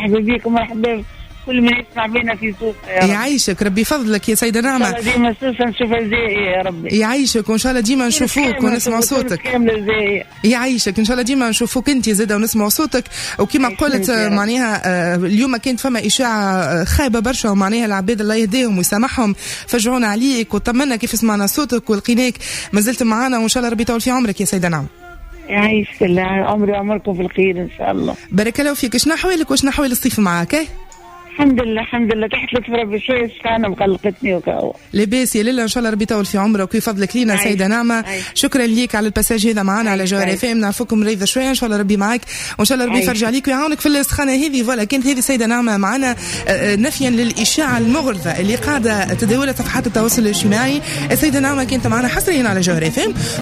مرحبا بيك ومرحبا كل من يسمع بينا في صوت. يعيشك ربي فضلك يا سيدة نعمة. إن شاء الله ديما نشوفها زي يا ربي. يعيشك وإن شاء الله ديما نشوفوك ونسمع صوتك. يعيشك إن شاء الله ديما نشوفوك أنت زادة ونسمع صوتك. وكما قلت معناها اليوم كانت فما إشاعة خايبة برشا ومعناها العباد الله يهديهم ويسامحهم فجعونا عليك وطمنا كيف سمعنا صوتك ولقيناك ما زلت معنا وإن شاء الله ربي يطول في عمرك يا سيدة نعمة. يعيشك الله عمري وعمركم في الخير إن شاء الله. بارك الله فيك. شنو أحوالك وشنو أحوال الصيف معاك؟ الحمد لله الحمد لله تحت لطف ربي شوية سخانة مقلقتني وكاو. لاباس يا ليلى إن شاء الله ربي يطول في عمرك ويفضلك لينا سيدة نعمة. شكرا ليك على الباساج هذا معنا على جوهر اف ام. نعرفكم مريضة شوية إن شاء الله ربي معاك وإن شاء الله ربي يفرج عليك ويعاونك في السخانة هذه. فوالا كانت هذه سيدة نعمة معنا نفيا للإشاعة المغرضة اللي قاعدة تداولت صفحات التواصل الاجتماعي. السيدة نعمة كانت معنا حصريا على جوهر اف ام.